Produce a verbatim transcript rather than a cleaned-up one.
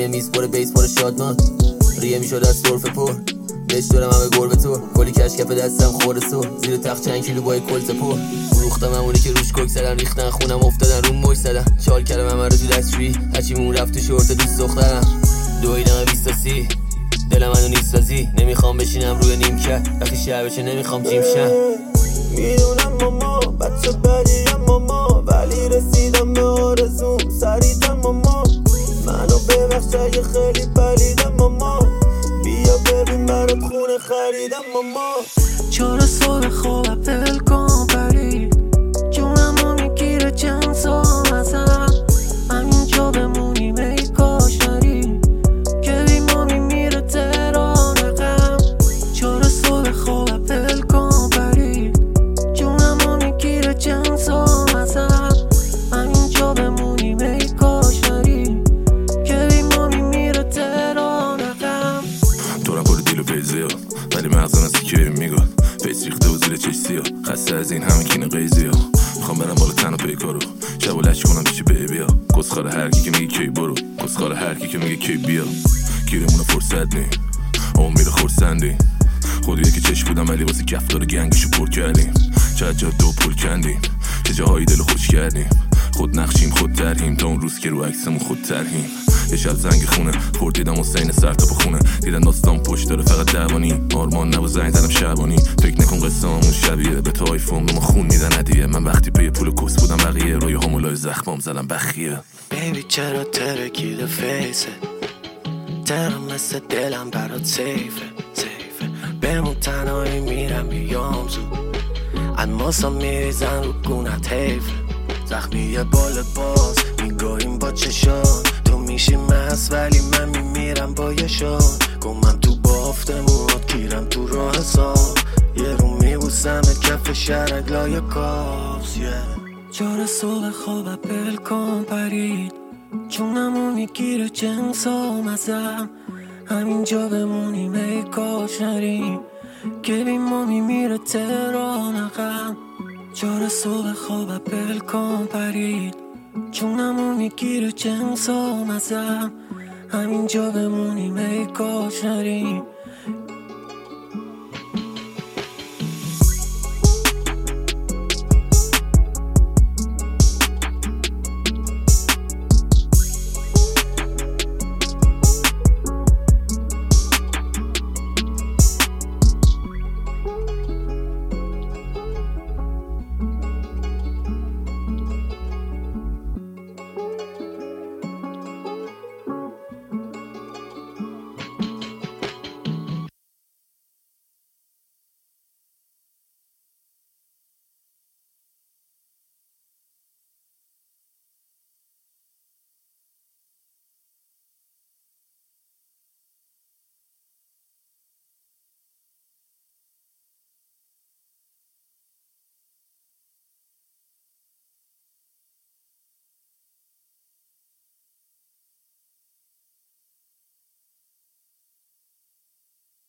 میز پر بیس پر شادمان ریه میشد از سرف پر بهش دارم همه گربه تو کلی کش کف دستم خورده سو زیر تخت چند کیلو با کلت پر فروختم همونی که روش کوک زدن ریختن خونم افتادن روم موج زدن چال کردم همه رو تو دستشویی هرچی مون رفت تو شورت دوست دخترم دویدم بیست تا سی دلم منو نیست سازی نمیخوام بشینم روی نیمکت وقتی شب بشه نمیخوام جیم شم میدونم ماما بچه بدیم ماما ولی رسیدم به آرزوم سریعتم ماما منو ببخش اگه خیلی پلیدم ماما بیا ببین برات خونه خریدم ماما چرا صبح خواب دل کن پری جونمو میگیره چند سال ازم همینجا بمونیم ای کاش نری که بیمامی میره تهران غم چرا صبح خواب دل کن پری جونمو میگیره چند سال ازم همینجا بمونیم ای کاش نری که بیمامی میره تهران غم دورم پر دیل و پیزی ها ولی مغزم از که میگو فیس ریخته و زیر چشتی ها خسته از این همه کینه قیزی ها میخوام برم بالا تن و پیکارو شب و لش کنم پیچی بیبی ها کسخار هرکی که میگه کی برو کسخار هرکی که میگه کی بیا گیرمونه فرصت نی اون میره خورسندی خودیه که چشم بودم ولی واسه گفتار گنگشو پر کردیم چند جا دو پول کندیم چه جاهایی دلو خوش کردیم خود نقشیم خود ترهیم تا اون روز که رو عکسمون خود ترهیم یه شب زنگ خونه خورد دیدم حسین سر تا خونه دیدن داستان پشت داره فقط دوانی آرمان نبا زنگ زدم شبانی فکر نکن قصه همون شبیه به تو آیفون به ما خون میدن هدیه من وقتی پی پول کس بودم بقیه روی همولای زخمام زدم بخیه بیبی چرا ترکیده فیسه دلم مثل دلم برات سیفه سیفه بمون تنهایی میرم بیام زود الماسا میریزن رو گونت حیفه زخمیه بال باز میگاهیم با چشان تو میشی مست ولی من میمیرم با یه شان گمم تو بافت موات کیرم تو راه حساب یه رو میبوسم کف شرک لای کافز yeah. چار صبح خواب بل کن پرید چونمو میگیره جنسام ازم همینجا بمونیم ای کاش نریم که بیمامی میره تهران عقب چار صبح خواب بل کن پرید چونمو میگیره جنسام ازم همینجا بمونیم ای کاش نریم